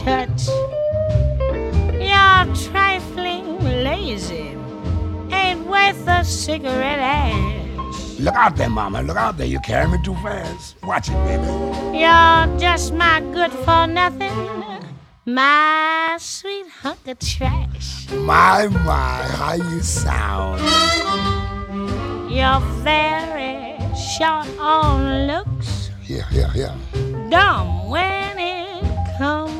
touch. You're trifling lazy, ain't worth a cigarette ash. Look out there, mama. Look out there. You're carrying me too fast. Watch it, baby. You're just my good for nothing, my sweet hunk of trash. My, how you sound. You're very short on looks, Yeah. dumb when it comes